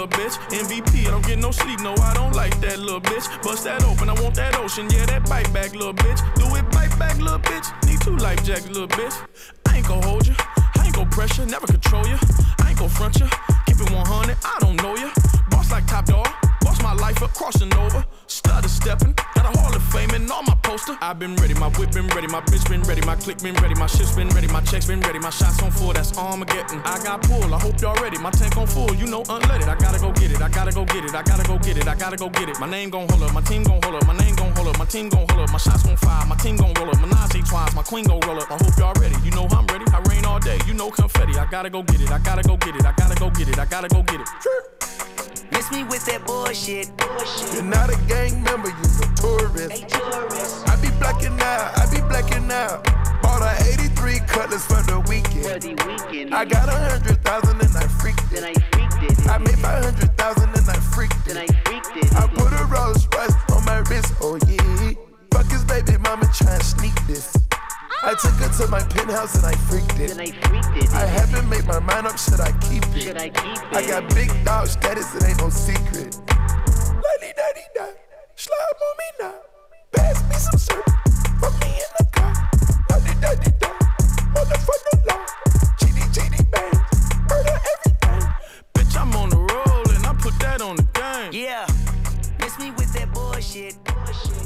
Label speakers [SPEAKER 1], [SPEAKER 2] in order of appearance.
[SPEAKER 1] little bitch. MVP, I don't get no sleep, no, I don't like that little bitch. Bust that open, I want that ocean, yeah, that bite back, little bitch. Do it, bite back, little bitch. Need 2 life jacks, little bitch. I ain't gon' hold you, I ain't gon' pressure, never control you. I ain't gon' front you, keep it 100, I don't know you. Boss like Top Dog, boss my life up, crossing over. Stutter stepping, got a Hall of Fame and all my poster. I've been ready, my whip been ready, my bitch been ready, my click been ready, my shit's been ready, my checks been ready, my shots on full, that's Armageddon. I got pull, I hope y'all ready, my tank on full, you know unleaded. I gotta go get it, I gotta go get it, I gotta go get it, I gotta go get it. My name gon' hold up, my team gon' hold up, my name gon' hold up, my team gon' hold up, my shots gon' fire, my team gon' roll up, Menage twice, my queen gon' roll up. I hope y'all ready, you know I'm ready, I rain all day, you know confetti. I gotta go get it, I gotta go get it, I gotta go get it, I gotta go get it.
[SPEAKER 2] Miss me with that bullshit.
[SPEAKER 3] You're not a gang member, you're a tourist. I be blacking out. Bought a 83 Cutlass for the weekend. I got 100,000 and I freaked it. I made 500,000 and I freaked it. I put a Rolls Royce on my wrist, oh yeah. Fuck his baby mama tryna sneak this. I took her to my penthouse and I freaked it. I haven't made my mind up, should I keep it? I got big dog status, it ain't no secret. La-di-da-di-da, slime on me now. Pass me some syrup, put me in the car. La-di-da-di-da, motherfucker law. GD bang, murder everything.
[SPEAKER 1] Bitch, I'm on the roll and I put that on the game.
[SPEAKER 2] Yeah, miss me with that bullshit.